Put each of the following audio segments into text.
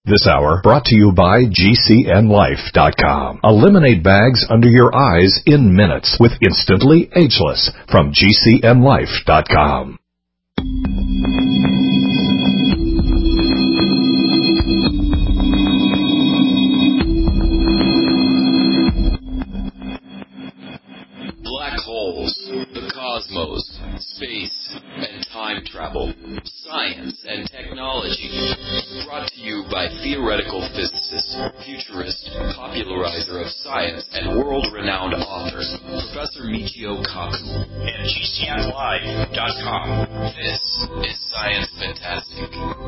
This hour brought to you by GCNLife.com. Eliminate bags under your eyes in minutes with Instantly Ageless from GCNLife.com. Black holes, the cosmos, space, and time travel, science and technology. Brought to you by theoretical physicist, futurist, popularizer of science, and world-renowned author, Professor Michio Kaku. And GCNLive.com. This is Science Fantastic.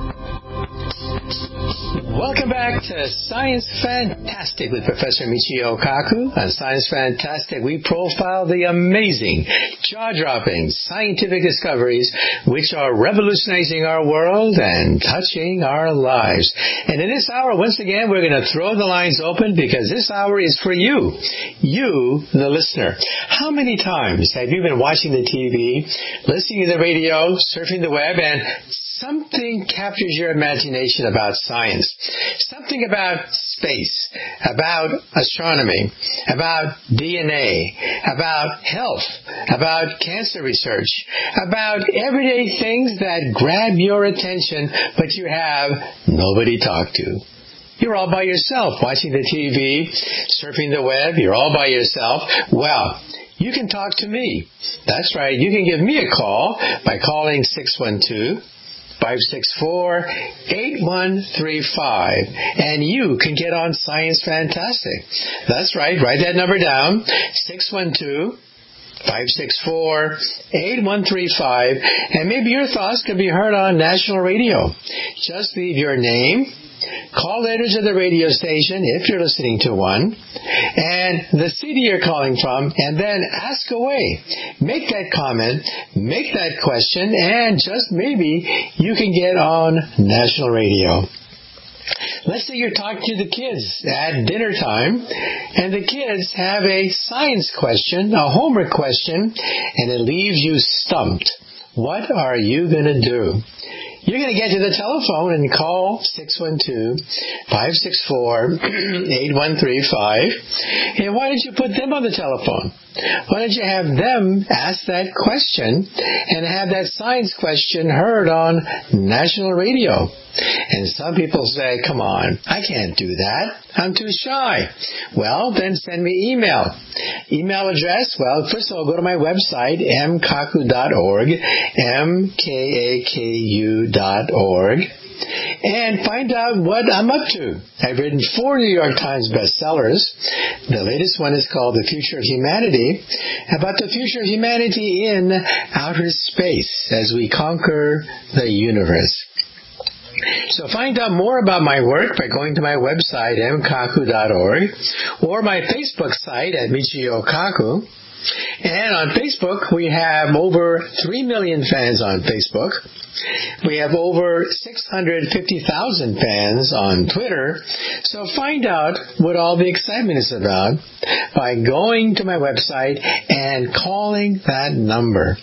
Welcome back to Science Fantastic with Professor Michio Kaku. On Science Fantastic, we profile the amazing, jaw-dropping scientific discoveries which are revolutionizing our world and touching our lives. And in this hour, once again, we're going to throw the lines open because this hour is for you, the listener. How many times have you been watching the TV, listening to the radio, surfing the web, and something captures your imagination about science, something about space, about astronomy, about DNA, about health, about cancer research, about everyday things that grab your attention, but you have nobody to talk to. You're all by yourself watching the TV, surfing the web. You're all by yourself. Well, you can talk to me. That's right. You can give me a call by calling 612-564-8135, and you can get on Science Fantastic. That's right. Write that number down, 612-564-8135, and maybe your thoughts could be heard on national radio. Just leave your name, call letters of the radio station if you're listening to one, and the city you're calling from, and then ask away. Make that comment, make that question, and just maybe you can get on national radio. Let's say you're talking to the kids at dinner time, and the kids have a science question, a homework question, and it leaves you stumped. What are you going to do? You're going to get to the telephone and call 612-564-8135. And why don't you put them on the telephone? Why don't you have them ask that question and have that science question heard on national radio? And some people say, come on, I can't do that. I'm too shy. Well, then send me email. Email address, well, first of all, go to my website, mkaku.org, mkaku.org, and find out what I'm up to. I've written 4 New York Times bestsellers. The latest one is called The Future of Humanity, about the future of humanity in outer space as we conquer the universe. So find out more about my work by going to my website, mkaku.org, or my Facebook site at Michio Kaku. And on Facebook, we have over 3 million fans on Facebook. We have over 650,000 fans on Twitter. So find out what all the excitement is about by going to my website and calling that number,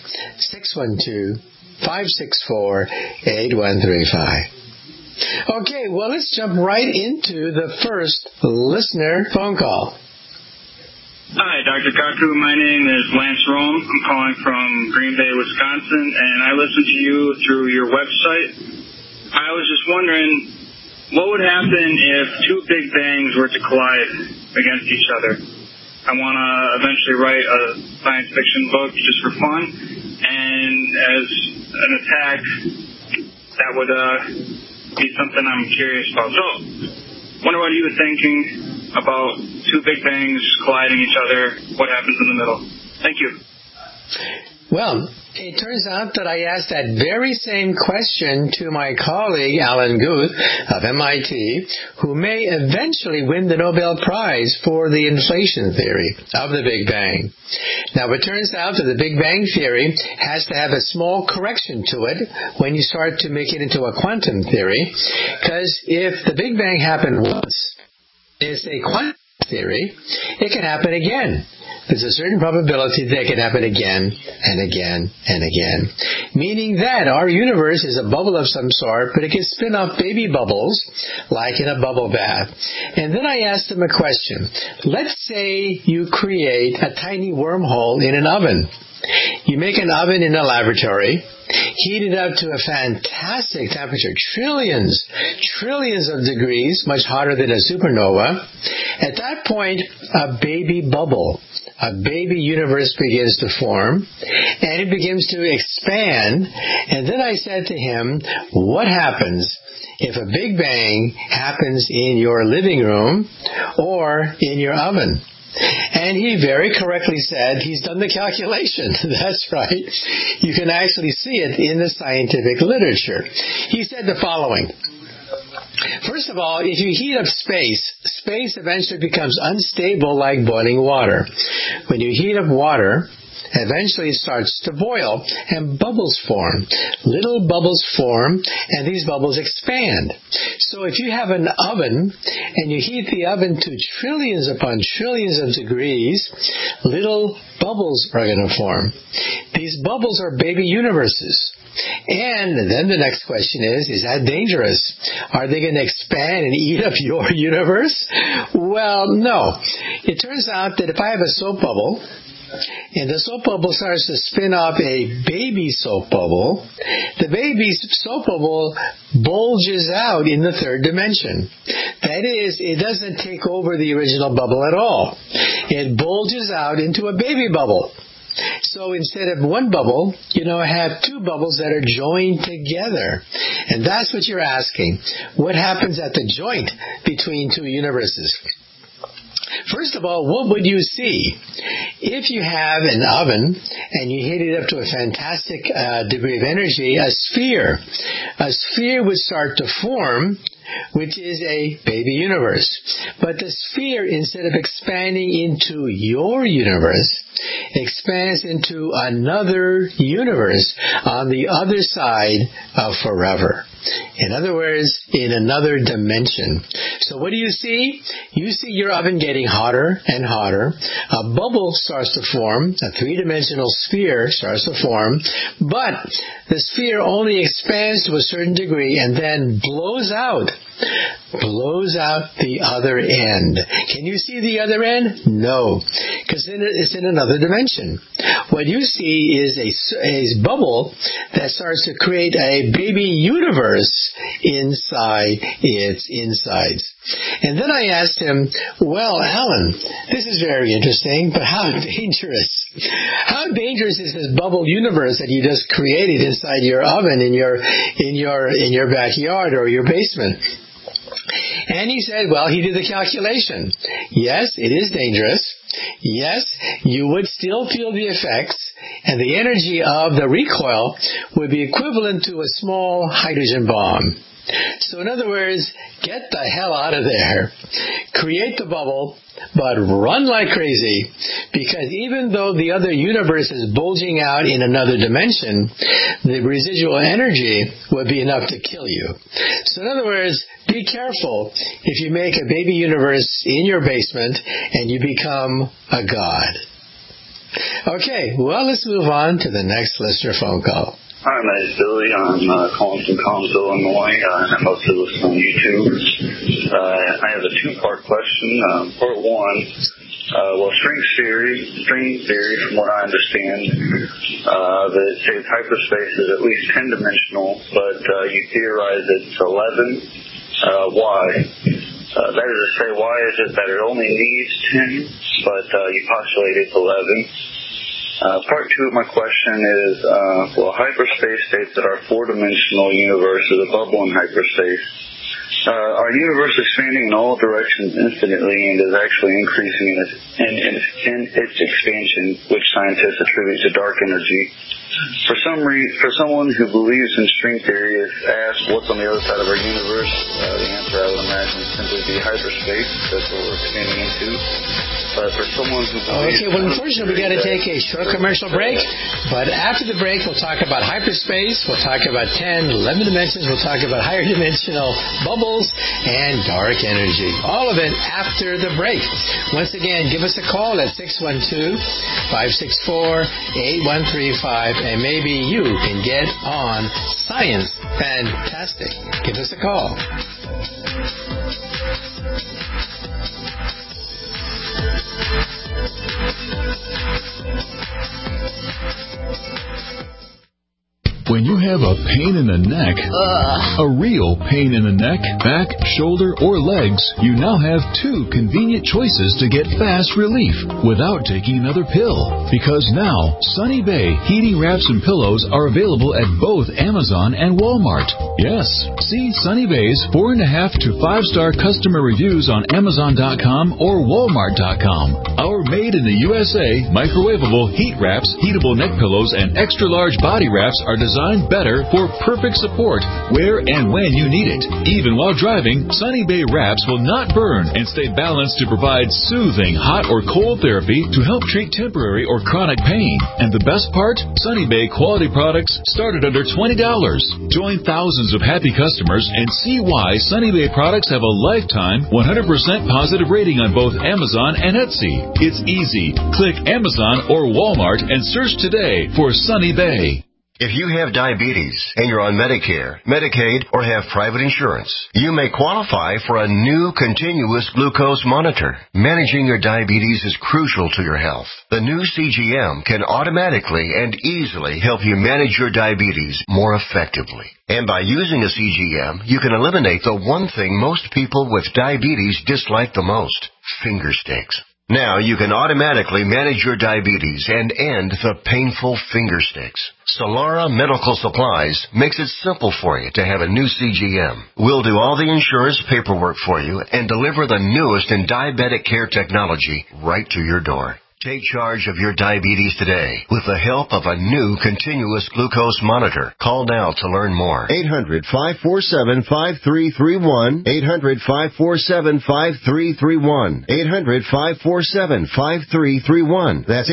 612-564-8135. Okay, well, let's jump right into the first listener phone call. Hi, Dr. Kaku. My name is Lance Rome. I'm calling from Green Bay, Wisconsin, and I listen to you through your website. I was just wondering, what would happen if two Big Bangs were to collide against each other? I want to eventually write a science fiction book just for fun, and as an attack, that would be something I'm curious about. So, wonder what you were thinking about two Big Bangs colliding each other. What happens in the middle? Thank you. Well, it turns out that I asked that very same question to my colleague, Alan Guth of MIT, who may eventually win the Nobel Prize for the inflation theory of the Big Bang. Now, it turns out that the Big Bang theory has to have a small correction to it when you start to make it into a quantum theory, because if the Big Bang happened once, it's a quantum theory, it can happen again. There's a certain probability that it can happen again and again and again. Meaning that our universe is a bubble of some sort, but it can spin off baby bubbles, like in a bubble bath. And then I asked him a question. Let's say you create a tiny wormhole in an oven. You make an oven in a laboratory, heat it up to a fantastic temperature, trillions of degrees, much hotter than a supernova. At that point, a baby bubble, a baby universe begins to form, and it begins to expand. And then I said to him, what happens if a Big Bang happens in your living room or in your oven? And he very correctly said he's done the calculation. That's right. You can actually see it in the scientific literature. He said the following. First of all, if you heat up space eventually becomes unstable like boiling water. When you heat up water, eventually it starts to boil and bubbles form. Little bubbles form and these bubbles expand. So if you have an oven and you heat the oven to trillions upon trillions of degrees, little bubbles are going to form. These bubbles are baby universes. And then the next question is that dangerous? Are they going to expand and eat up your universe? Well, no. It turns out that if I have a soap bubble, and the soap bubble starts to spin off a baby soap bubble, the baby soap bubble bulges out in the third dimension. That is, it doesn't take over the original bubble at all. It bulges out into a baby bubble. So instead of one bubble, have two bubbles that are joined together. And that's what you're asking. What happens at the joint between two universes? First of all, what would you see? If you have an oven and you heat it up to a fantastic degree of energy, a sphere would start to form, which is a baby universe. But the sphere, instead of expanding into your universe, expands into another universe on the other side of forever. In other words, in another dimension. So what do you see? You see your oven getting hotter and hotter. A bubble starts to form. A three-dimensional sphere starts to form. But the sphere only expands to a certain degree and then blows out the other end. Can you see the other end? No, because it's in another dimension. What you see is a bubble that starts to create a baby universe inside its insides. And then I asked him, well, Alan, this is very interesting, but how dangerous? How dangerous is this bubble universe that you just created inside your oven in your backyard or your basement? And he said, well, he did the calculation. Yes, it is dangerous. Yes, you would still feel the effects, and the energy of the recoil would be equivalent to a small hydrogen bomb. So in other words, get the hell out of there. Create the bubble, but run like crazy, because even though the other universe is bulging out in another dimension, the residual energy would be enough to kill you. So in other words, be careful if you make a baby universe in your basement and you become a god. Okay, well, let's move on to the next listener phone call. Hi, my name is Billy. I'm calling from Collinsville, Illinois. I'm mostly listening on YouTube. I have a two-part question. Part one, string theory, from what I understand, that it says hyperspace is at least 10-dimensional, but you theorize it's 11. Why? That is to say, why is it that it only needs 10, but you postulate it's 11? Part two of my question is, hyperspace states that our four-dimensional universe is a bubble in hyperspace. Our universe is expanding in all directions infinitely and is actually increasing in its expansion, which scientists attribute to dark energy. For someone who believes in string theory, if asked what's on the other side of our universe, the answer I would imagine simply be hyperspace. That's what we're expanding into. But for someone who believes... Okay, well, unfortunately, we got to take a short commercial break. But after the break, we'll talk about hyperspace. We'll talk about 10, 11 dimensions. We'll talk about higher dimensional bubbles and dark energy. All of it after the break. Once again, give us a call at 612-564-8135, and maybe you can get on Science Fantastic. Give us a call. When you have a pain in the neck, a real pain in the neck, back, shoulder, or legs, you now have two convenient choices to get fast relief without taking another pill. Because now, Sunny Bay heating wraps and pillows are available at both Amazon and Walmart. Yes, see Sunny Bay's 4.5 to 5-star customer reviews on Amazon.com or Walmart.com. Our made in the USA microwavable heat wraps, heatable neck pillows, and extra large body wraps are designed better for perfect support where and when you need it. Even while driving, Sunny Bay wraps will not burn and stay balanced to provide soothing hot or cold therapy to help treat temporary or chronic pain. And the best part? Sunny Bay quality products start at under $20. Join thousands of happy customers and see why Sunny Bay products have a lifetime 100% positive rating on both Amazon and Etsy. It's easy. Click Amazon or Walmart and search today for Sunny Bay. If you have diabetes and you're on Medicare, Medicaid, or have private insurance, you may qualify for a new continuous glucose monitor. Managing your diabetes is crucial to your health. The new CGM can automatically and easily help you manage your diabetes more effectively. And by using a CGM, you can eliminate the one thing most people with diabetes dislike the most: finger sticks. Now you can automatically manage your diabetes and end the painful finger sticks. Solara Medical Supplies makes it simple for you to have a new CGM. We'll do all the insurance paperwork for you and deliver the newest in diabetic care technology right to your door. Take charge of your diabetes today with the help of a new continuous glucose monitor. Call now to learn more. 800-547-5331. 800-547-5331. 800-547-5331. That's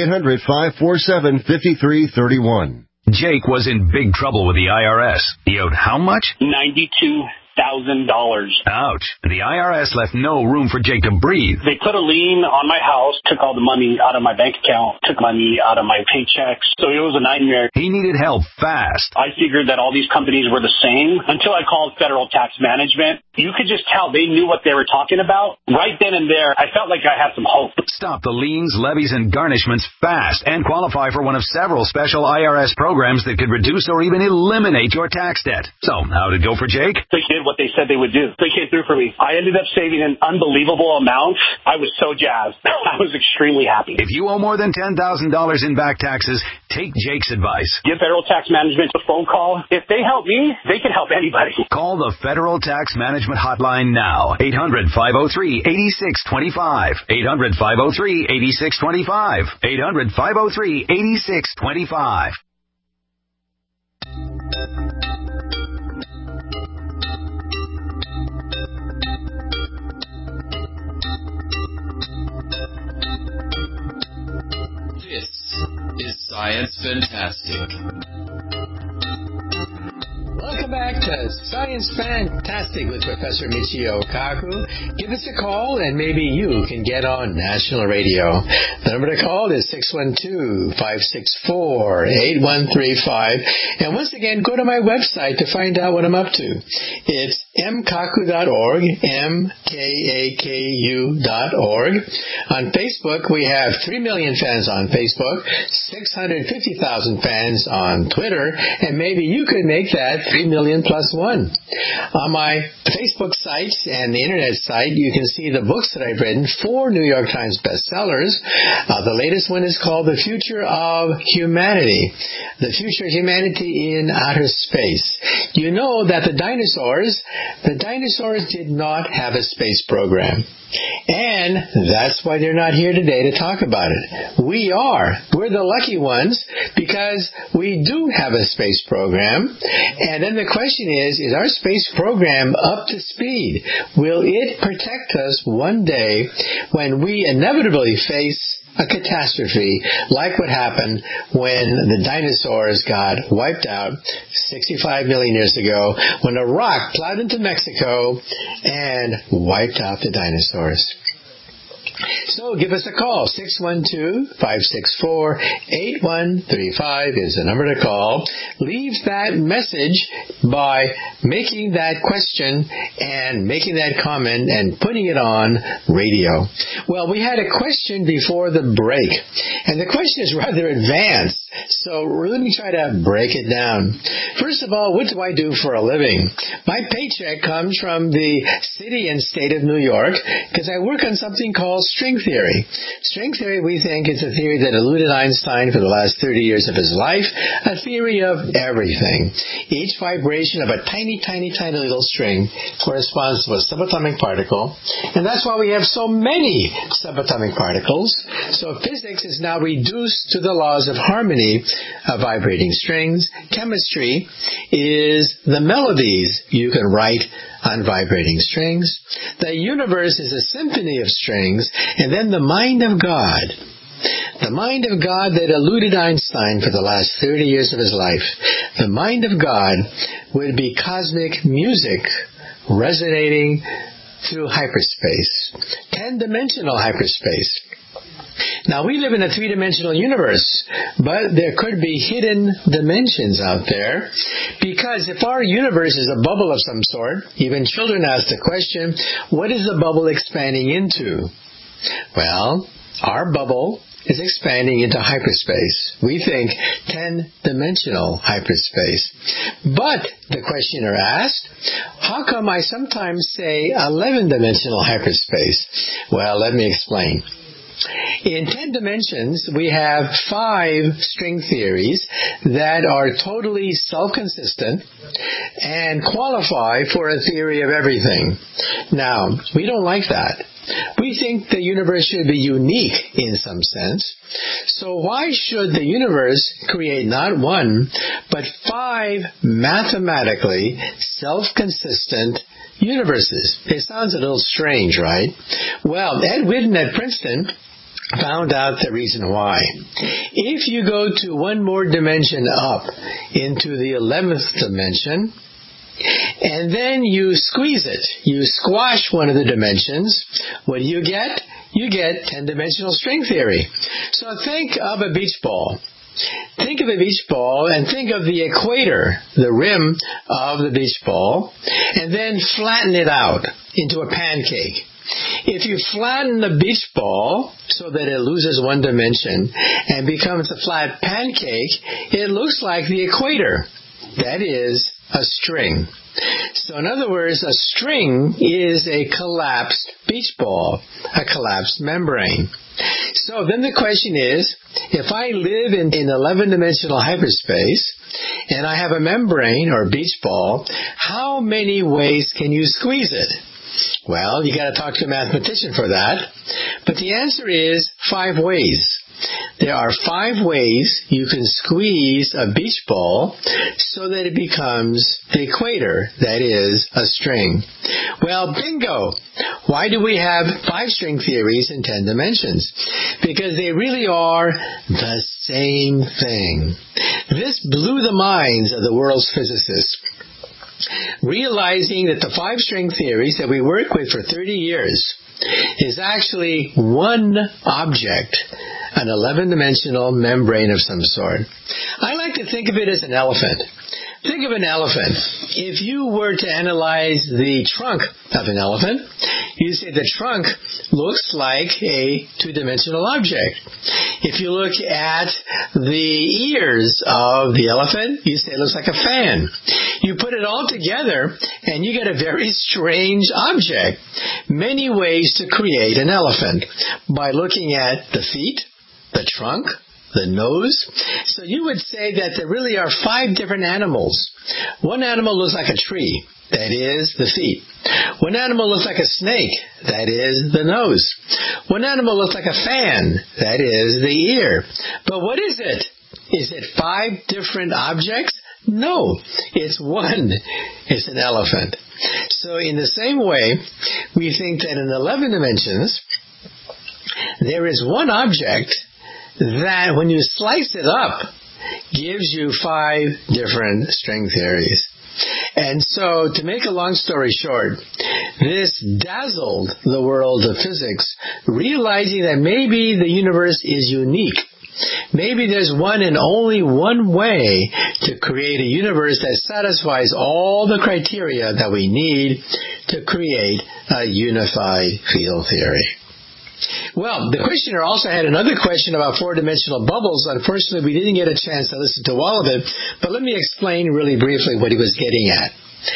800-547-5331. Jake was in big trouble with the IRS. He owed how much? $92,000. Ouch. The IRS left no room for Jake to breathe. They put a lien on my house, took all the money out of my bank account, took money out of my paychecks. So it was a nightmare. He needed help fast. I figured that all these companies were the same until I called Federal Tax Management. You could just tell they knew what they were talking about. Right then and there, I felt like I had some hope. Stop the liens, levies, and garnishments fast and qualify for one of several special IRS programs that could reduce or even eliminate your tax debt. So, how'd it go for Jake? They did what they said they would do. They came through for me. I ended up saving an unbelievable amount. I was so jazzed. I was extremely happy. If you owe more than $10,000 in back taxes, take Jake's advice. Give Federal Tax Management a phone call. If they help me, they can help anybody. Call the Federal Tax Management Hotline now. 800-503-8625. 800-503-8625. 800-503-8625. This is Science Fantastic. Welcome back to Science Fantastic with Professor Michio Kaku. Give us a call and maybe you can get on national radio. The number to call is 612-564-8135. And once again, go to my website to find out what I'm up to. It's mkaku.org, mkaku.org. On Facebook, we have 3 million fans on Facebook, 650,000 fans on Twitter, and maybe you could make that 3 million plus one. On my Facebook site and the internet site, you can see the books that I've written, 4 New York Times bestsellers. The latest one is called The Future of Humanity. The Future of Humanity in Outer Space. You know that the dinosaurs did not have a space program. And that's why they're not here today to talk about it. We are. We're the lucky ones because we do have a space program. And then the question is our space program up to speed? Will it protect us one day when we inevitably face a catastrophe like what happened when the dinosaurs got wiped out 65 million years ago when a rock plowed into Mexico and wiped out the dinosaurs? So give us a call. 612-564-8135 is the number to call. Leave that message by making that question and making that comment and putting it on radio. Well, we had a question before the break, and the question is rather advanced. So let me try to break it down. First of all, what do I do for a living? My paycheck comes from the city and state of New York because I work on something called string theory. String theory, we think, is a theory that eluded Einstein for the last 30 years of his life, a theory of everything. Each vibration of a tiny, tiny, tiny little string corresponds to a subatomic particle, and that's why we have so many subatomic particles. So physics is now reduced to the laws of harmony of vibrating strings. Chemistry is the melodies you can write on vibrating strings. The universe is a symphony of strings, and then the mind of God. The mind of God that eluded Einstein for the last 30 years of his life. The mind of God would be cosmic music resonating through hyperspace, 10-dimensional hyperspace. Now, we live in a 3-dimensional universe, but there could be hidden dimensions out there, because if our universe is a bubble of some sort, even children ask the question, what is the bubble expanding into? Well, our bubble is expanding into hyperspace. We think 10-dimensional hyperspace. But, the questioner asked, how come I sometimes say 11-dimensional hyperspace? Well, let me explain. In 10 dimensions, we have 5 string theories that are totally self-consistent and qualify for a theory of everything. Now, we don't like that. We think the universe should be unique in some sense. So why should the universe create not 1, but 5 mathematically self-consistent universes? It sounds a little strange, right? Well, Ed Witten at Princeton found out the reason why. If you go to one more dimension up into the 11th dimension, and then you squeeze it, you squash one of the dimensions, what do you get? You get 10-dimensional string theory. So think of a beach ball. Think of a beach ball and think of the equator, the rim of the beach ball, and then flatten it out into a pancake. If you flatten the beach ball so that it loses 1 dimension and becomes a flat pancake, it looks like the equator. That is a string. So in other words, a string is a collapsed beach ball, a collapsed membrane. So then the question is, if I live in 11-dimensional hyperspace and I have a membrane or beach ball, how many ways can you squeeze it? Well, you got to talk to a mathematician for that. But the answer is 5 ways. There are 5 ways you can squeeze a beach ball so that it becomes the equator, that is, a string. Well, bingo! Why do we have 5 string theories in 10 dimensions? Because they really are the same thing. This blew the minds of the world's physicists. Realizing that the 5 string theories that we work with for 30 years is actually one object, an 11-dimensional membrane of some sort. I like to think of it as an elephant. Think of an elephant. If you were to analyze the trunk of an elephant, you say the trunk looks like a 2-dimensional object. If you look at the ears of the elephant, you say it looks like a fan. You put it all together, and you get a very strange object. Many ways to create an elephant. By looking at the feet, the trunk, the nose. So you would say that there really are 5 different animals. One animal looks like a tree. That is the feet. One animal looks like a snake. That is the nose. One animal looks like a fan. That is the ear. But what is it? Is it 5 different objects? No, it's one. It's an elephant. So in the same way, we think that in 11 dimensions, there is one object that when you slice it up, gives you 5 different string theories. And so, to make a long story short, this dazzled the world of physics, realizing that maybe the universe is unique. Maybe there's one and only one way to create a universe that satisfies all the criteria that we need to create a unified field theory. Well, the questioner also had another question about 4-dimensional bubbles. Unfortunately, we didn't get a chance to listen to all of it, but let me explain really briefly what he was getting at.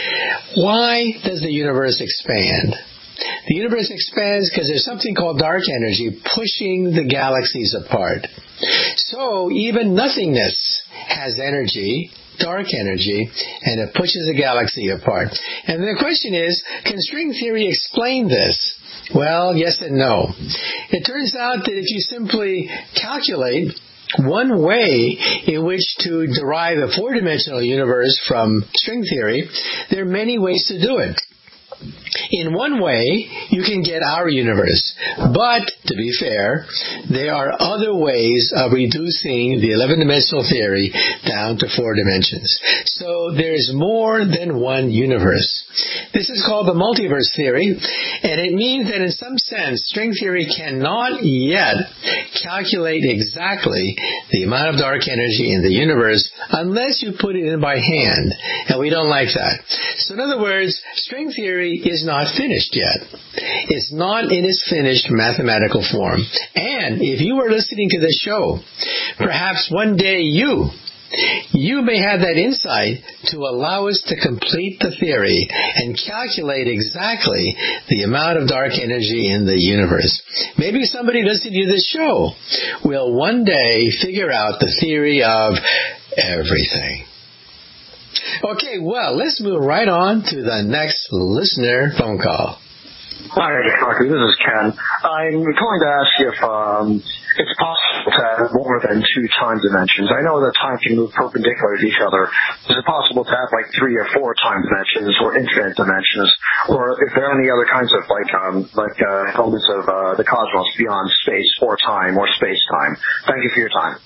Why does the universe expand? The universe expands because there's something called dark energy pushing the galaxies apart. So even nothingness has energy, dark energy, and it pushes the galaxy apart. And the question is, can string theory explain this? Well, yes and no. It turns out that if you simply calculate one way in which to derive a 4-dimensional universe from string theory, there are many ways to do it. In one way, you can get our universe. But, to be fair, there are other ways of reducing the 11-dimensional theory down to 4 dimensions. So there's more than one universe. This is called the multiverse theory, and it means that in some sense, string theory cannot yet calculate exactly the amount of dark energy in the universe unless you put it in by hand, and we don't like that. So in other words, string theory is not finished yet. It's not in its finished mathematical form. And if you are listening to this show, perhaps one day you may have that insight to allow us to complete the theory and calculate exactly the amount of dark energy in the universe. Maybe somebody listening to this show will one day figure out the theory of everything. Okay, well, let's move right on to the next listener phone call. Hi, Dr. This is Ken. I'm calling to ask if it's possible to have more than 2 time dimensions. I know that time can move perpendicular to each other. Is it possible to have like 3 or 4 time dimensions or infinite dimensions? Or if there are any other kinds of elements of the cosmos beyond space or time or space-time? Thank you for your time.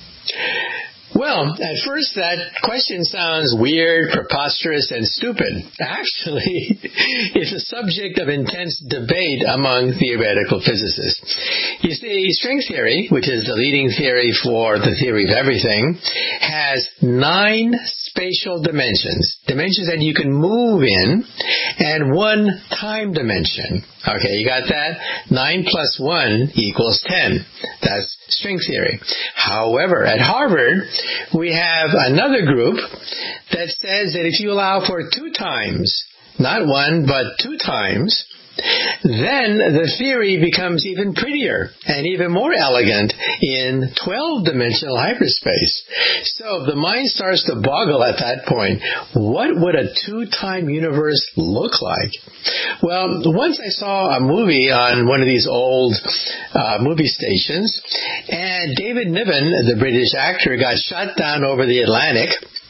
Well, at first that question sounds weird, preposterous, and stupid. Actually, it's a subject of intense debate among theoretical physicists. You see, string theory, which is the leading theory for the theory of everything, has 9 spatial dimensions that you can move in, and 1 time dimension. Okay, you got that? 9 plus 1 equals 10. That's string theory. However, at Harvard, we have another group that says that if you allow for 2 times, not 1, but 2 times, then the theory becomes even prettier and even more elegant in 12-dimensional hyperspace. So the mind starts to boggle at that point. What would a 2-time universe look like? Well, once I saw a movie on one of these old movie stations, and David Niven, the British actor, got shot down over the Atlantic,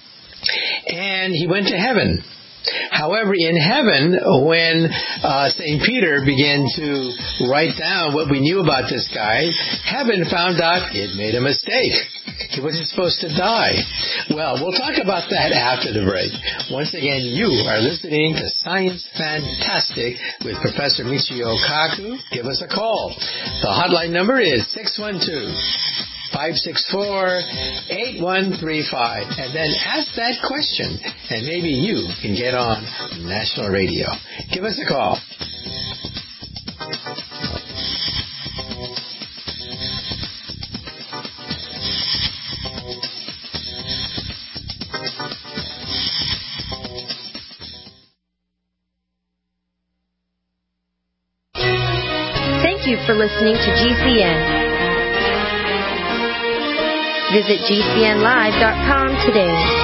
and he went to heaven. However, in heaven, when St. Peter began to write down what we knew about this guy, heaven found out it made a mistake. He wasn't supposed to die. Well, we'll talk about that after the break. Once again, you are listening to Science Fantastic with Professor Michio Kaku. Give us a call. The hotline number is 612-564-8135. And then ask that question, and maybe you can get on national radio. Give us a call. Thank you for listening to GCN. Visit GCNlive.com today.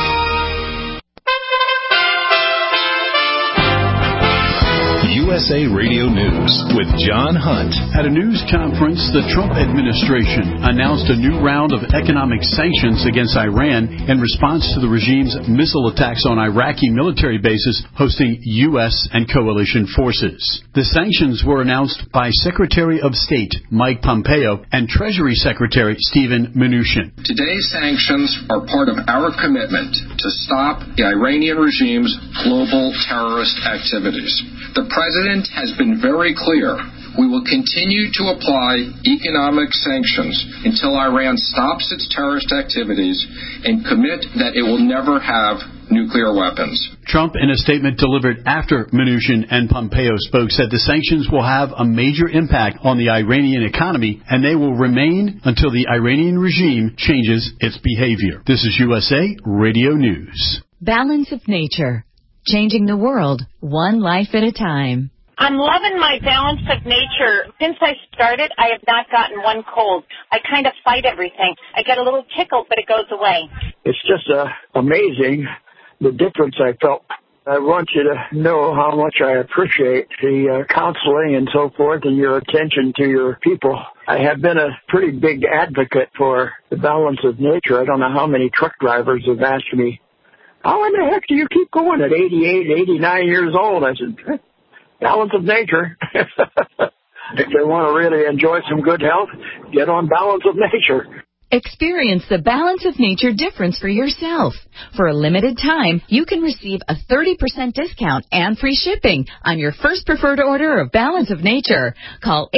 USA Radio News with John Hunt. At a news conference, the Trump administration announced a new round of economic sanctions against Iran in response to the regime's missile attacks on Iraqi military bases hosting U.S. and coalition forces. The sanctions were announced by Secretary of State Mike Pompeo and Treasury Secretary Steven Mnuchin. Today's sanctions are part of our commitment to stop the Iranian regime's global terrorist activities. The President has been very clear. We will continue to apply economic sanctions until Iran stops its terrorist activities and commit that it will never have nuclear weapons. Trump, in a statement delivered after Mnuchin and Pompeo spoke, said the sanctions will have a major impact on the Iranian economy and they will remain until the Iranian regime changes its behavior. This is USA Radio News. Balance of Nature. Changing the world, one life at a time. I'm loving my Balance of Nature. Since I started, I have not gotten one cold. I kind of fight everything. I get a little tickled, but it goes away. It's just amazing the difference I felt. I want you to know how much I appreciate the counseling and so forth and your attention to your people. I have been a pretty big advocate for the Balance of Nature. I don't know how many truck drivers have asked me, how in the heck do you keep going at 88, 89 years old? I said, Balance of Nature. If they want to really enjoy some good health, get on Balance of Nature. Experience the Balance of Nature difference for yourself. For a limited time, you can receive a 30% discount and free shipping on your first preferred order of Balance of Nature. Call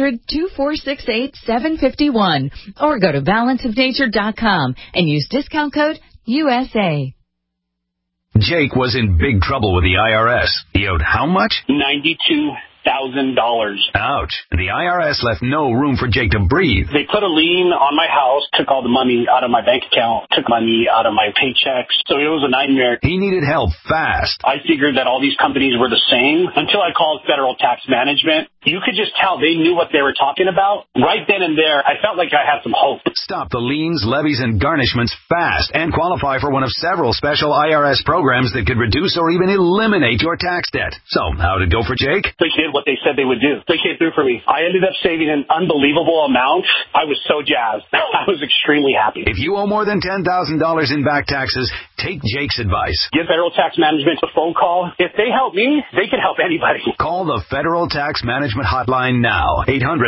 800-2468-751 or go to balanceofnature.com and use discount code USA. Jake was in big trouble with the IRS. He owed how much? $92,000. Ouch. The IRS left no room for Jake to breathe. They put a lien on my house, took all the money out of my bank account, took money out of my paychecks. So it was a nightmare. He needed help fast. I figured that all these companies were the same until I called Federal Tax Management. You could just tell they knew what they were talking about. Right then and there, I felt like I had some hope. Stop the liens, levies, and garnishments fast and qualify for one of several special IRS programs that could reduce or even eliminate your tax debt. So, how'd it go for Jake? They did what they said they would do. They came through for me. I ended up saving an unbelievable amount. I was so jazzed. I was extremely happy. If you owe more than $10,000 in back taxes, take Jake's advice. Give Federal Tax Management a phone call. If they help me, they can help anybody. Call the Federal Tax Management hotline now.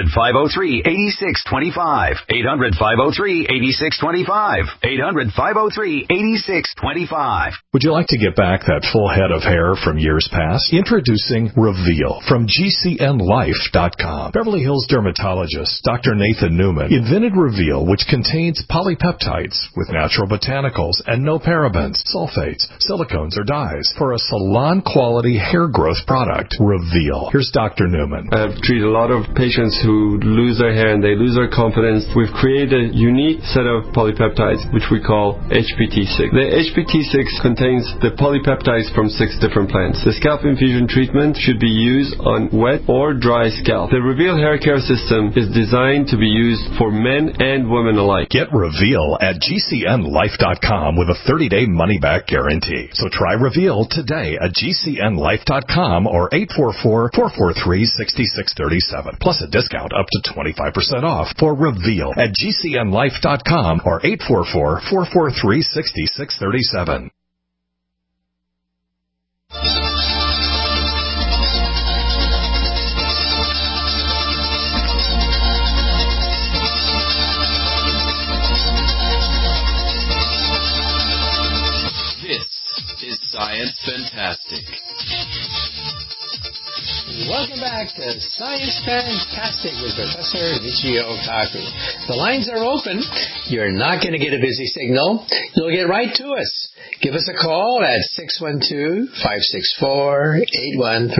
800-503-8625. 800-503-8625. 800-503-8625. Would you like to get back that full head of hair from years past? Introducing Reveal from GCNlife.com. Beverly Hills dermatologist Dr. Nathan Newman invented Reveal, which contains polypeptides with natural botanicals and no parabens, sulfates, silicones, or dyes for a salon-quality hair growth product. Reveal. Here's Dr. Newman. I've treated a lot of patients who lose their hair and they lose their confidence. We've created a unique set of polypeptides, which we call HPT6. The HPT6 contains the polypeptides from 6 different plants. The scalp infusion treatment should be used on wet or dry scalp. The Reveal hair care system is designed to be used for men and women alike. Get Reveal at GCNlife.com with a 30-day money-back guarantee. So try Reveal today at GCNlife.com or 844-443-6637. Plus a discount up to 25% off for Reveal at GCNlife.com or 844-443-6637. This is Science Fantastic. Welcome back to Science Fantastic with Professor Michio Kaku. The lines are open. You're not going to get a busy signal. You'll get right to us. Give us a call at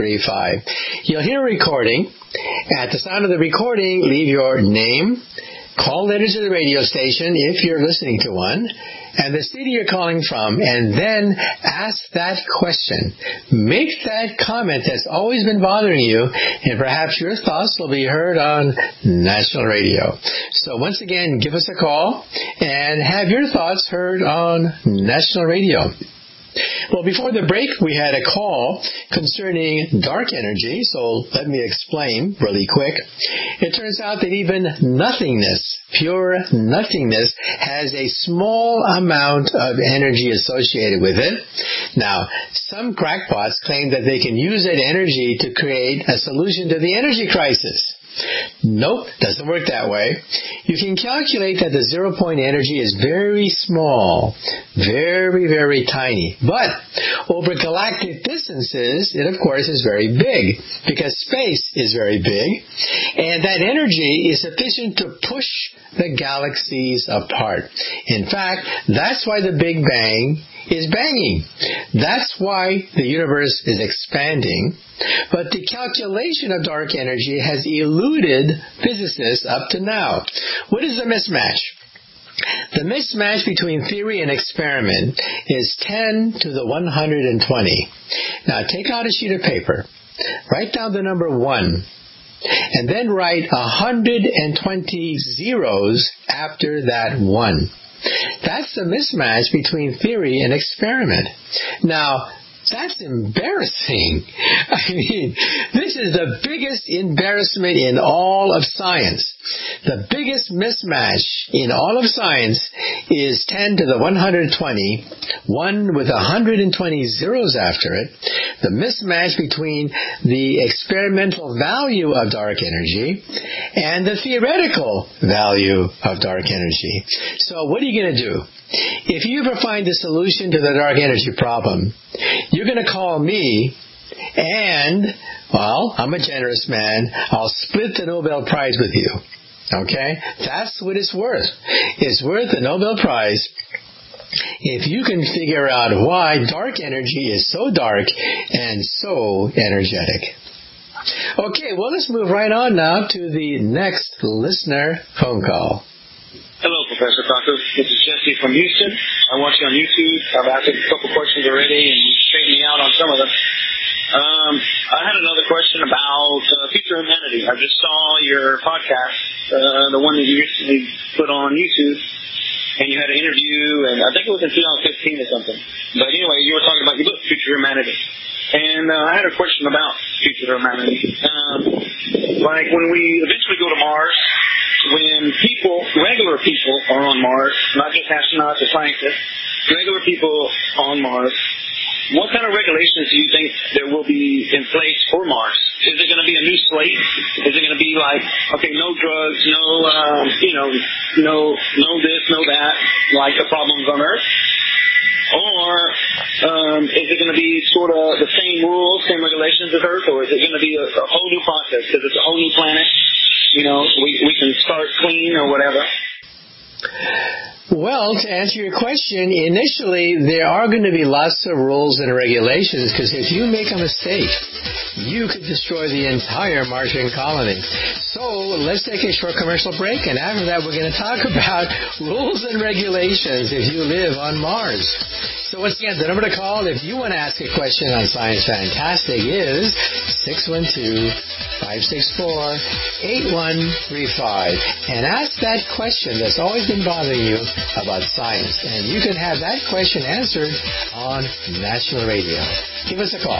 612-564-8135. You'll hear a recording. At the sound of the recording, leave your name, call letters to the radio station if you're listening to one, and the city you're calling from, and then ask that question. Make that comment that's always been bothering you, and perhaps your thoughts will be heard on national radio. So once again, give us a call and have your thoughts heard on national radio. Well, before the break, we had a call concerning dark energy, so let me explain really quick. It turns out that even nothingness, pure nothingness, has a small amount of energy associated with it. Now, some crackpots claim that they can use that energy to create a solution to the energy crisis. Nope, doesn't work that way. You can calculate that the 0 point energy is very small, very, very tiny. But over galactic distances, it of course is very big, because space is very big, and that energy is sufficient to push the galaxies apart. In fact, that's why the Big Bang is banging. That's why the universe is expanding. But the calculation of dark energy has eluded physicists up to now. What is the mismatch? The mismatch between theory and experiment is 10 to the 120. Now take out a sheet of paper, write down the number 1, and then write 120 zeros after that 1. That's the mismatch between theory and experiment. Now, that's embarrassing. I mean, this is the biggest embarrassment in all of science. The biggest mismatch in all of science is 10 to the 120, 1 with 120 zeros after it. The mismatch between the experimental value of dark energy and the theoretical value of dark energy. So what are you going to do? If you ever find the solution to the dark energy problem, you're going to call me, and, well, I'm a generous man. I'll split the Nobel Prize with you. Okay? That's what it's worth. It's worth the Nobel Prize if you can figure out why dark energy is so dark and so energetic. Okay, well, let's move right on now to the next listener phone call. Hello, Professor Kaku. This is Jesse from Houston. I watch you on YouTube. I've asked a couple questions already, and you straightened me out on some of them. I had another question about future humanity. I just saw your podcast, the one that you recently put on YouTube, and you had an interview, and I think it was in 2015 or something. But anyway, you were talking about your book, Future Humanity. And I had a question about future humanity. Like when we eventually go to Mars, when people, regular people are on Mars, not just astronauts or scientists, regular people on Mars, what kind of regulations do you think there will be in place for Mars? Is it going to be a new slate? Is it going to be like, okay, no drugs, no this, no that, like the problems on Earth? Or is it going to be sort of the same rules, same regulations as Earth, or is it going to be a whole new process because it's a whole new planet? You know, we can start clean or whatever. Well, to answer your question, initially there are going to be lots of rules and regulations, because if you make a mistake, you could destroy the entire Martian colony. So let's take a short commercial break, and after that we're going to talk about rules and regulations if you live on Mars. So once again, the number to call if you want to ask a question on Science Fantastic is 612-564-8135. And ask that question that's always been bothering you about science. And you can have that question answered on National Radio. Give us a call.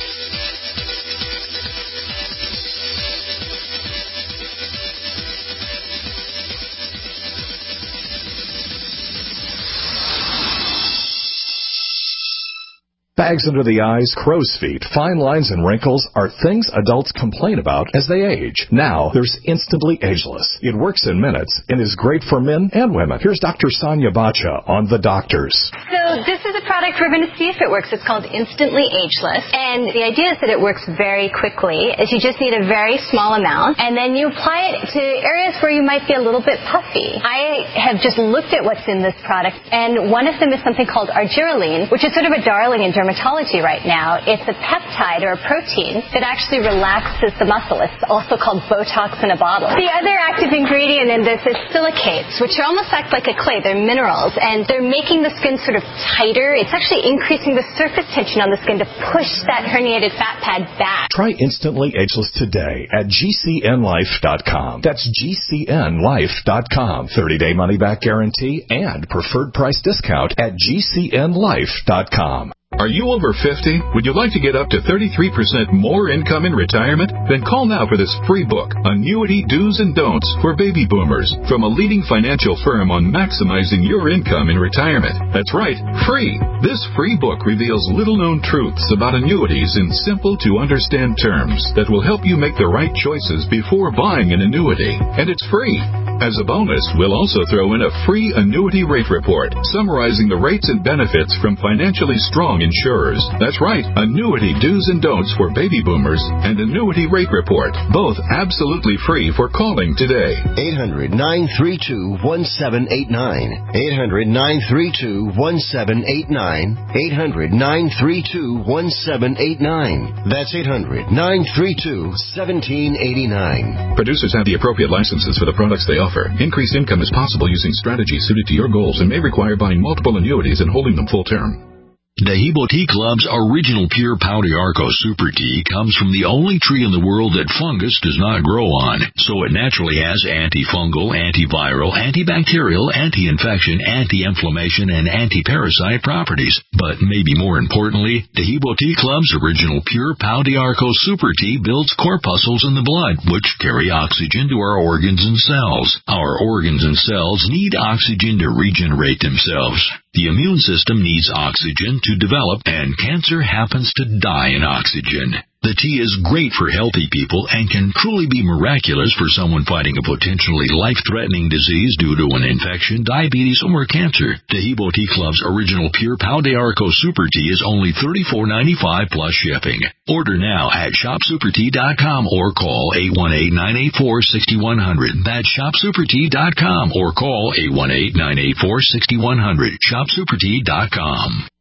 Bags under the eyes, crow's feet, fine lines, and wrinkles are things adults complain about as they age. Now, there's Instantly Ageless. It works in minutes and is great for men and women. Here's Dr. Sonia Bacha on The Doctors. So this is a product product we're going to see if it works. It's called Instantly Ageless. And the idea is that it works very quickly, as you just need a very small amount, and then you apply it to areas where you might be a little bit puffy. I have just looked at what's in this product, and one of them is something called argireline, which is sort of a darling in dermatology right now. It's a peptide or a protein that actually relaxes the muscle. It's also called Botox in a bottle. The other active ingredient in this is silicates, which almost act like a clay. They're minerals, and they're making the skin sort of tighter. It's actually increasing the surface tension on the skin to push that herniated fat pad back. Try Instantly Ageless today at GCNlife.com. That's GCNlife.com. 30-day money-back guarantee and preferred price discount at GCNlife.com. Are you over 50? Would you like to get up to 33% more income in retirement? Then call now for this free book, Annuity Do's and Don'ts for Baby Boomers, from a leading financial firm on maximizing your income in retirement. That's right, free. This free book reveals little-known truths about annuities in simple-to-understand terms that will help you make the right choices before buying an annuity. And it's free. As a bonus, we'll also throw in a free annuity rate report summarizing the rates and benefits from financially strong insurers. That's right, Annuity Do's and Don'ts for Baby Boomers and Annuity Rate Report, both absolutely free for calling today. 800-932-1789. 800-932-1789. 800-932-1789. That's 800-932-1789. Producers have the appropriate licenses for the products they offer. Increased income is possible using strategies suited to your goals and may require buying multiple annuities and holding them full term. Dahibo Tea Club's original pure Pau d'Arco Super Tea comes from the only tree in the world that fungus does not grow on, so it naturally has antifungal, antiviral, antibacterial, anti-infection, anti-inflammation, and anti-parasite properties. But maybe more importantly, Dahibo Tea Club's original pure Pau d'Arco Super Tea builds corpuscles in the blood, which carry oxygen to our organs and cells. Our organs and cells need oxygen to regenerate themselves. The immune system needs oxygen to develop, and cancer happens to die in oxygen. The tea is great for healthy people and can truly be miraculous for someone fighting a potentially life-threatening disease due to an infection, diabetes, or cancer. Dahibo Tea Club's original pure Pau d'Arco Super Tea is only $34.95 plus shipping. Order now at shopsupertea.com or call 818-984-6100. That's shopsupertea.com or call 818-984-6100. shopsupertea.com.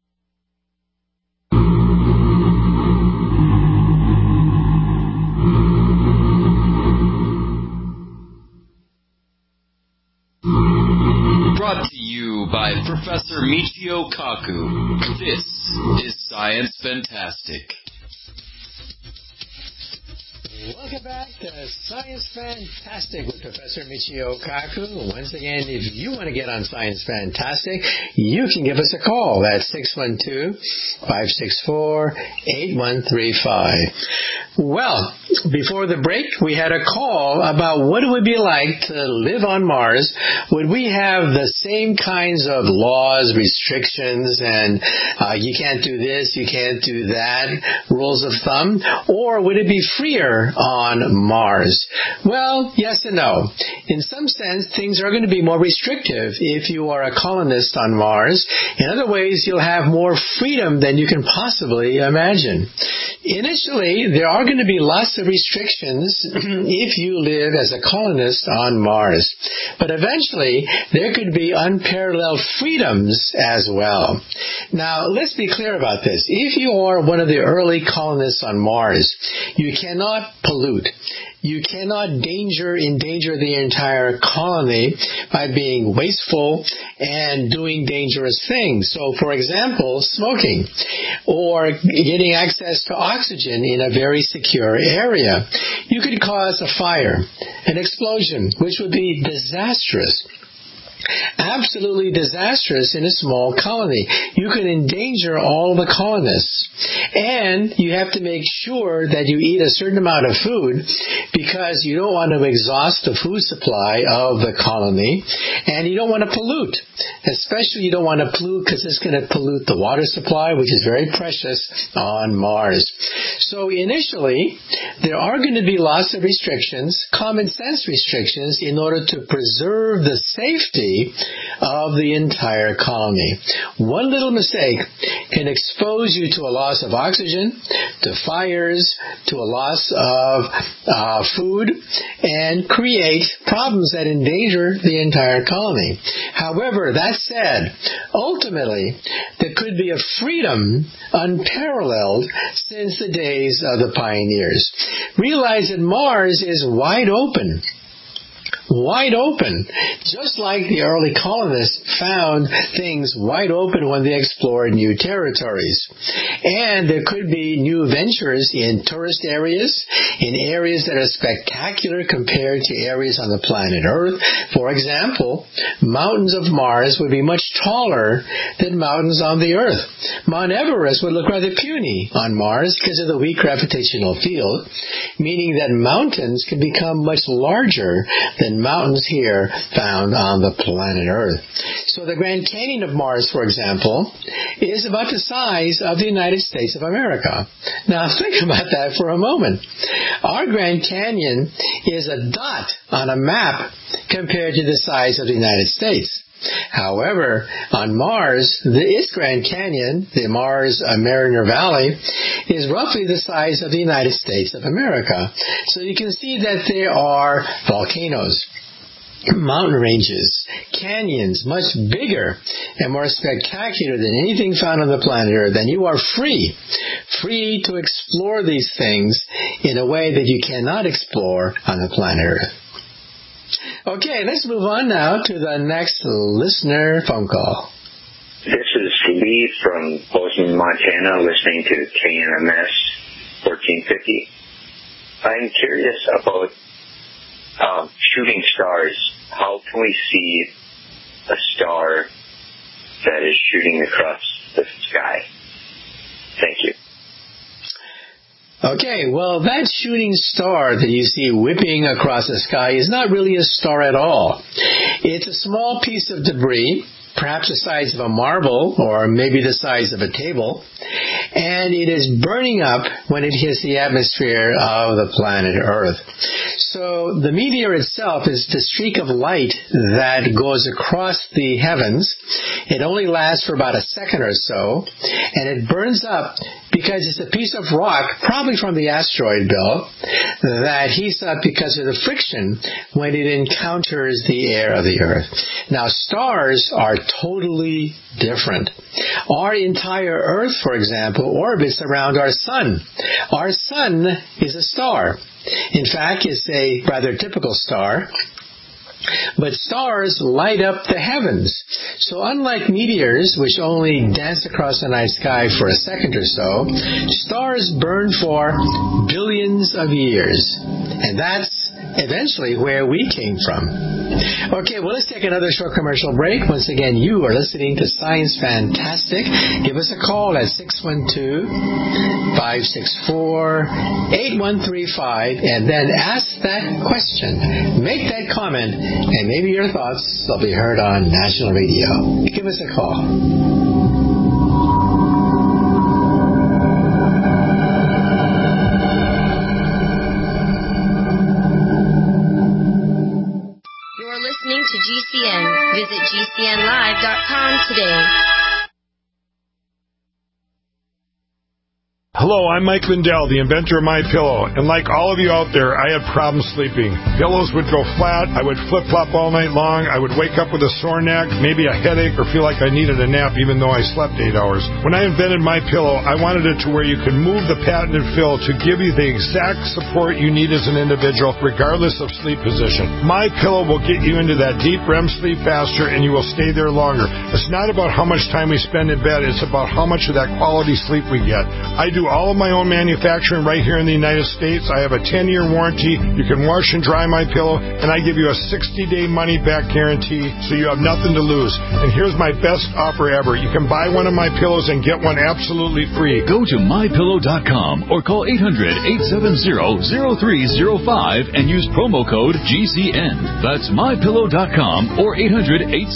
Brought to you by Professor Michio Kaku. This is Science Fantastic. Welcome back to Science Fantastic with Professor Michio Kaku. Once again, if you want to get on Science Fantastic, you can give us a call at 612-564-8135. Well, before the break, we had a call about what it would be like to live on Mars. Would we have the same kinds of laws, restrictions, and you can't do this, you can't do that, rules of thumb? Or would it be freer on Mars? Well, yes and no. In some sense, things are going to be more restrictive if you are a colonist on Mars. In other ways, you'll have more freedom than you can possibly imagine. Initially, there are going to be lots of restrictions if you live as a colonist on Mars. But eventually, there could be unparalleled freedoms as well. Now, let's be clear about this. If you are one of the early colonists on Mars, you cannot pollute. You cannot endanger the entire colony by being wasteful and doing dangerous things. So, for example, smoking or getting access to oxygen in a very secure area. You could cause a fire, an explosion, which would be disastrous. Absolutely disastrous in a small colony. You can endanger all the colonists. And you have to make sure that you eat a certain amount of food because you don't want to exhaust the food supply of the colony. And you don't want to pollute. Especially you don't want to pollute because it's going to pollute the water supply, which is very precious on Mars. So initially, there are going to be lots of restrictions, common sense restrictions, in order to preserve the safety of the entire colony. One little mistake can expose you to a loss of oxygen, to fires, to a loss of food, and create problems that endanger the entire colony. However, that said, ultimately, there could be a freedom unparalleled since the days of the pioneers. Realize that Mars is wide open. Wide open, just like the early colonists found things wide open when they explored new territories. And there could be new ventures in tourist areas, in areas that are spectacular compared to areas on the planet Earth. For example, mountains of Mars would be much taller than mountains on the Earth. Mount Everest would look rather puny on Mars because of the weak gravitational field, meaning that mountains can become much larger than mountains here found on the planet Earth. So the Grand Canyon of Mars, for example, is about the size of the United States of America. Now think about that for a moment. Our Grand Canyon is a dot on a map compared to the size of the United States. However, on Mars, its Grand Canyon, the Mars Mariner Valley, is roughly the size of the United States of America. So you can see that there are volcanoes, mountain ranges, canyons, much bigger and more spectacular than anything found on the planet Earth. And you are free to explore these things in a way that you cannot explore on the planet Earth. Okay, let's move on now to the next listener phone call. This is Lee from Bozeman, Montana, listening to KNMS 1450. I'm curious about shooting stars. How can we see a star that is shooting across the sky? Thank you. Okay, well, that shooting star that you see whipping across the sky is not really a star at all. It's a small piece of debris, perhaps the size of a marble or maybe the size of a table, and it is burning up when it hits the atmosphere of the planet Earth. So the meteor itself is the streak of light that goes across the heavens. It only lasts for about a second or so, and it burns up because it's a piece of rock, probably from the asteroid belt, that heats up because of the friction when it encounters the air of the Earth. Now, stars are totally different. Our entire Earth, for example, orbits around our sun. Our sun is a star. In fact, it's a rather typical star. But stars light up the heavens. So unlike meteors, which only dance across the night sky for a second or so, stars burn for billions of years. And that's eventually where we came from. Okay, well, let's take another short commercial break. Once again, you are listening to Science Fantastic. Give us a call at 612-564-8135 and then ask that question. Make that comment, and maybe your thoughts will be heard on national radio. Give us a call. Listening to GCN. Visit GCNlive.com today. Hello, I'm Mike Lindell, the inventor of MyPillow, and like all of you out there, I had problems sleeping. Pillows would go flat, I would flip-flop all night long, I would wake up with a sore neck, maybe a headache, or feel like I needed a nap even though I slept 8 hours. When I invented MyPillow, I wanted it to where you could move the patented fill to give you the exact support you need as an individual, regardless of sleep position. MyPillow will get you into that deep REM sleep faster, and you will stay there longer. It's not about how much time we spend in bed, it's about how much of that quality sleep we get. I do all of my own manufacturing right here in the United States. I have a 10-year warranty. You can wash and dry my pillow, and I give you a 60-day money-back guarantee, so you have nothing to lose. And here's my best offer ever. You can buy one of my pillows and get one absolutely free. Go to MyPillow.com or call 800-870-0305 and use promo code GCN. That's MyPillow.com or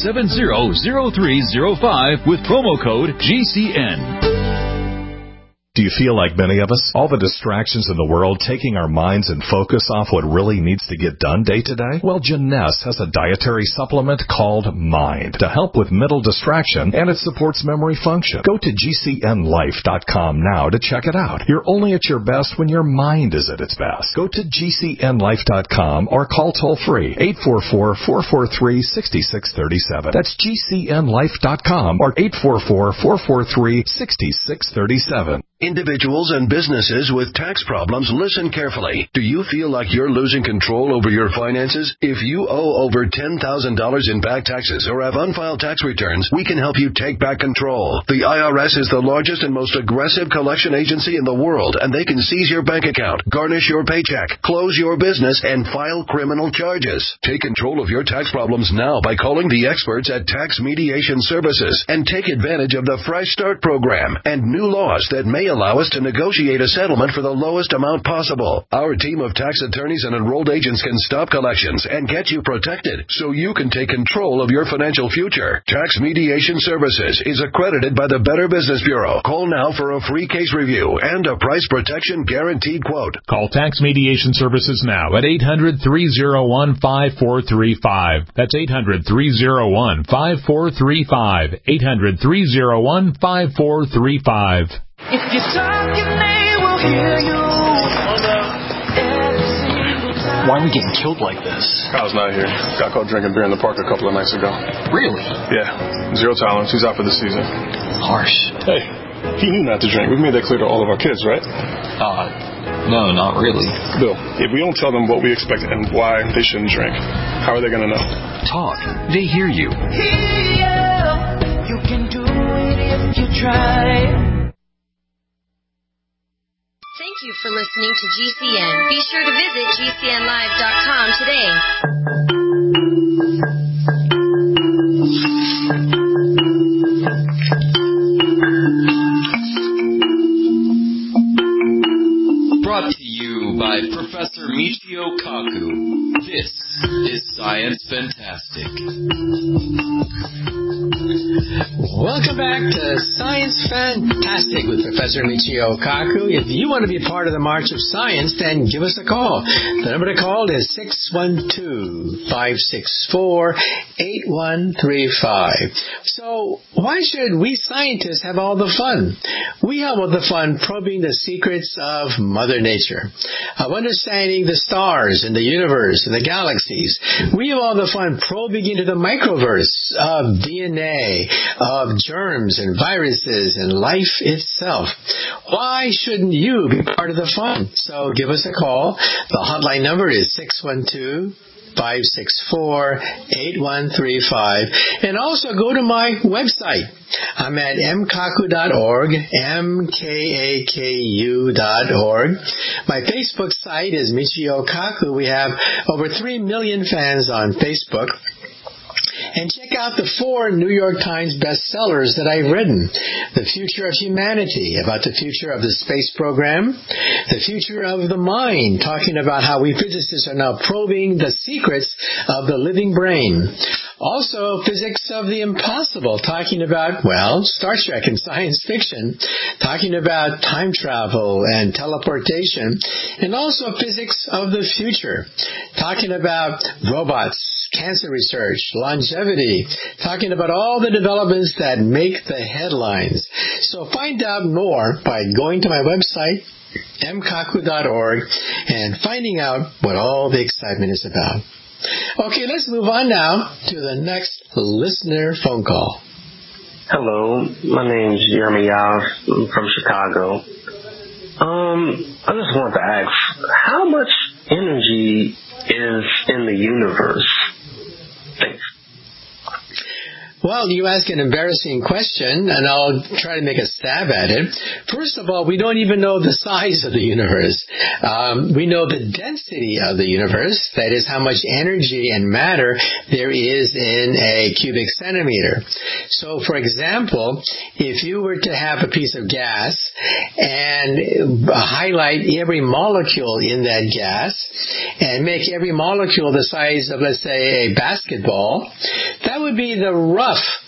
800-870-0305 with promo code GCN. Do you feel like many of us? All the distractions in the world taking our minds and focus off what really needs to get done day to day? Well, Janess has a dietary supplement called Mind to help with mental distraction, and it supports memory function. Go to GCNLife.com now to check it out. You're only at your best when your mind is at its best. Go to GCNLife.com or call toll-free 844-443-6637. That's GCNLife.com or 844-443-6637. Individuals and businesses with tax problems, listen carefully. Do you feel like you're losing control over your finances? If you owe over $10,000 in back taxes or have unfiled tax returns, we can help you take back control. The IRS is the largest and most aggressive collection agency in the world, and they can seize your bank account, garnish your paycheck, close your business, and file criminal charges. Take control of your tax problems now by calling the experts at Tax Mediation Services and take advantage of the Fresh Start program and new laws that may allow us to negotiate a settlement for the lowest amount possible. Our team of tax attorneys and enrolled agents can stop collections and get you protected so you can take control of your financial future. Tax Mediation Services is accredited by the Better Business Bureau. Call now for a free case review and a price protection guaranteed quote. Call Tax Mediation Services now at 800-301-5435. That's 800-301-5435. 800-301-5435. If you talk, they will hear you. Why are we getting killed like this? Kyle's not here. Got caught drinking beer in the park a couple of nights ago. Really? Yeah. Zero tolerance. He's out for the season. Harsh. Hey, he knew not to drink. We've made that clear to all of our kids, right? No, not really. Bill, if we don't tell them what we expect and why they shouldn't drink, how are they going to know? Talk. They hear you. You can do it if you try. Thank you for listening to GCN. Be sure to visit GCNlive.com today. Brought to you by Professor Michio Kaku. This is Science Fantastic. Welcome back to Science Fantastic with Professor Michio Kaku. If you want to be part of the March of Science, then give us a call. The number to call is 612-564-8135. So why should we scientists have all the fun? We have all the fun probing the secrets of Mother Nature, of understanding the stars and the universe and the galaxies. We have all the fun probing into the microverse of DNA, of germs and viruses and life itself. Why shouldn't you be part of the fun? So give us a call. The hotline number is 612-564-8135. And also go to my website. I'm at mkaku.org, mkaku.org. My Facebook site is Michio Kaku. We have over 3 million fans on Facebook. And check out the 4 New York Times bestsellers that I've written. The Future of Humanity, about the future of the space program. The Future of the Mind, talking about how we physicists are now probing the secrets of the living brain. Also, Physics of the Impossible, talking about, Star Trek and science fiction, talking about time travel and teleportation. And also Physics of the Future, talking about robots, cancer research, longevity, talking about all the developments that make the headlines. So find out more by going to my website, mkaku.org, and finding out what all the excitement is about. Okay, let's move on now to the next listener phone call. Hello, my name's Jeremy Yav. I'm from Chicago. I just want to ask, how much energy is in the universe? Thanks. Well, you ask an embarrassing question, and I'll try to make a stab at it. First of all, we don't even know the size of the universe. We know the density of the universe, that is how much energy and matter there is in a cubic centimeter. So, for example, if you were to have a piece of gas and highlight every molecule in that gas and make every molecule the size of, let's say, a basketball, that would be the rough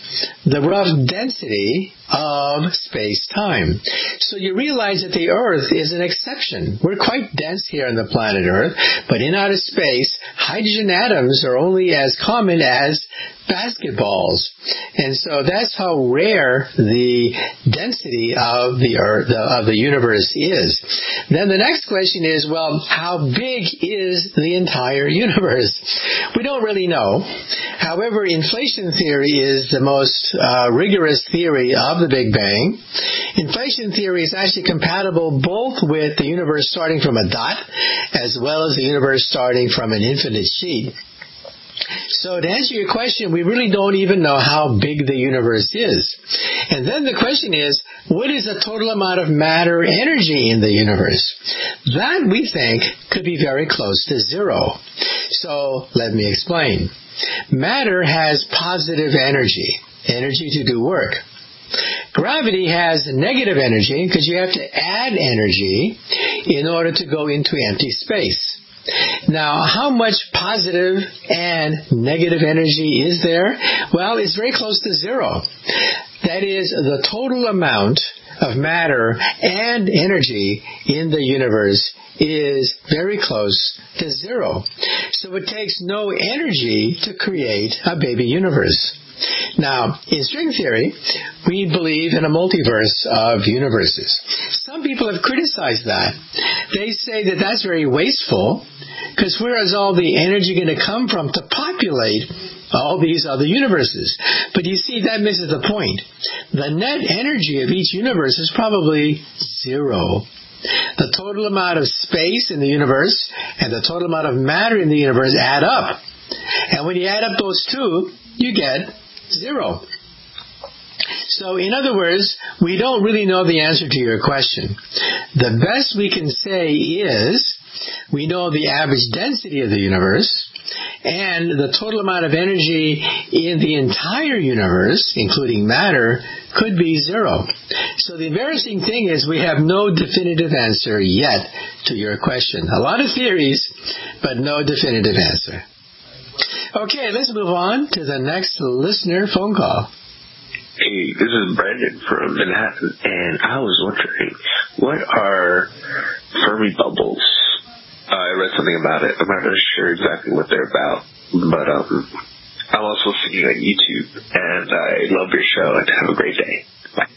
the rough density of space-time. So you realize that the Earth is an exception. We're quite dense here on the planet Earth, but in outer space, hydrogen atoms are only as common as basketballs. And so that's how rare the density of the Earth, of the universe is. Then the next question is, well, how big is the entire universe? We don't really know. However, inflation theory is the most rigorous theory of the Big Bang. Inflation theory is actually compatible both with the universe starting from a dot as well as the universe starting from an infinite sheet. So to answer your question, we really don't even know how big the universe is. And then the question is, what is the total amount of matter energy in the universe? That, we think, could be very close to zero. So let me explain. Matter has positive energy to do work. Gravity has negative energy because you have to add energy in order to go into empty space. Now, how much positive and negative energy is there? Well, it's very close to zero. That is, the total amount of matter and energy in the universe is very close to zero. So it takes no energy to create a baby universe. Now, in string theory, we believe in a multiverse of universes. Some people have criticized that. They say that that's very wasteful, because where is all the energy going to come from to populate all these other universes? But you see, that misses the point. The net energy of each universe is probably zero. The total amount of space in the universe and the total amount of matter in the universe add up. And when you add up those two, you get zero. So in other words, we don't really know the answer to your question. The best we can say is we know the average density of the universe, and the total amount of energy in the entire universe, including matter, could be zero. So the embarrassing thing is we have no definitive answer yet to your question. A lot of theories, but no definitive answer. Okay, let's move on to the next listener phone call. Hey, this is Brandon from Manhattan, and I was wondering, what are Fermi bubbles? I read something about it. I'm not really sure exactly what they're about, but I'm also listening on YouTube, and I love your show, and have a great day. Bye.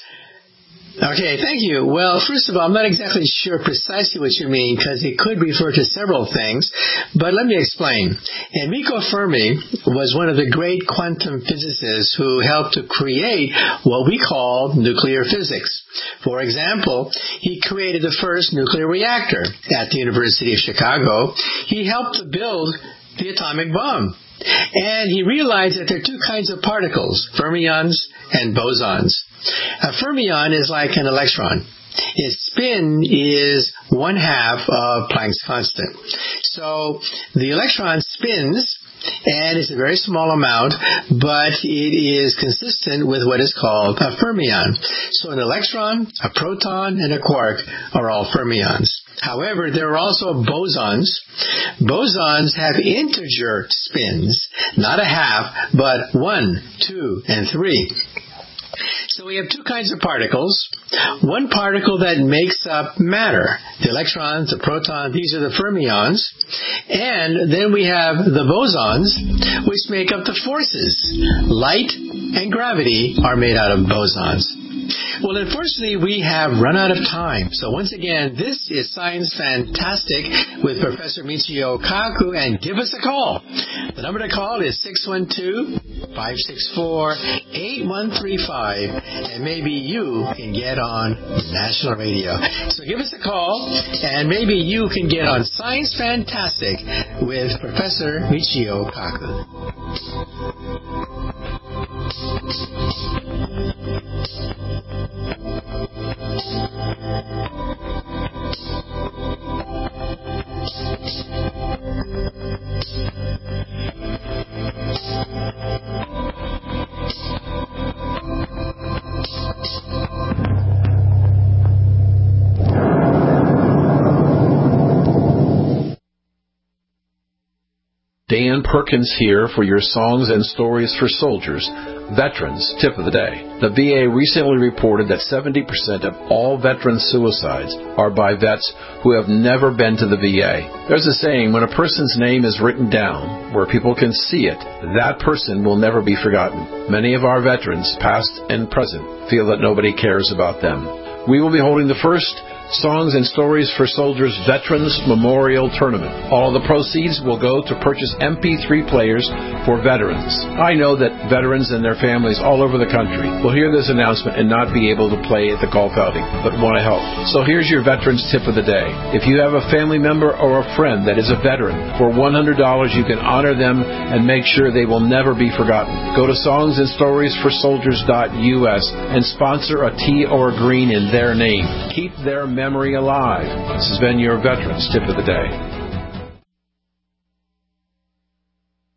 Okay, thank you. Well, first of all, I'm not exactly sure precisely what you mean, because it could refer to several things, but let me explain. Enrico Fermi was one of the great quantum physicists who helped to create what we call nuclear physics. For example, he created the first nuclear reactor at the University of Chicago. He helped to build the atomic bomb. And he realized that there are two kinds of particles, fermions and bosons. A fermion is like an electron. Its spin is 1/2 of Planck's constant. So the electron spins, and it's a very small amount, but it is consistent with what is called a fermion. So an electron, a proton, and a quark are all fermions. However, there are also bosons. Bosons have integer spins, not 1/2, but 1, 2, and 3. So we have two kinds of particles. One particle that makes up matter. The electrons, the protons, these are the fermions. And then we have the bosons, which make up the forces. Light and gravity are made out of bosons. Well, unfortunately, we have run out of time. So once again, this is Science Fantastic with Professor Michio Kaku, and give us a call. The number to call is 612-564-8135, and maybe you can get on national radio. So give us a call, and maybe you can get on Science Fantastic with Professor Michio Kaku. Dan Perkins here for your Songs and Stories for Soldiers Veterans Tip of the Day. The VA recently reported that 70% of all veteran suicides are by vets who have never been to the VA. There's a saying, when a person's name is written down where people can see it, that person will never be forgotten. Many of our veterans, past and present, feel that nobody cares about them. We will be holding the first Songs and Stories for Soldiers Veterans Memorial Tournament. All of the proceeds will go to purchase MP3 players for veterans. I know that veterans and their families all over the country will hear this announcement and not be able to play at the golf outing, but want to help. So here's your Veterans Tip of the Day. If you have a family member or a friend that is a veteran, for $100 you can honor them and make sure they will never be forgotten. Go to songsandstoriesforsoldiers.us and sponsor a tea or a green in their name. Keep their memory alive. This has been your Veterans Tip of the Day.